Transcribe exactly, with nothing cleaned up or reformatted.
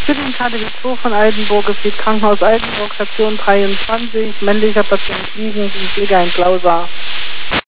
Für den K D W zwei von Altenburg, es geht Krankenhaus Altenburg, Station dreiundzwanzig, männlicher Patient liegen, die Pfleger in Klausa.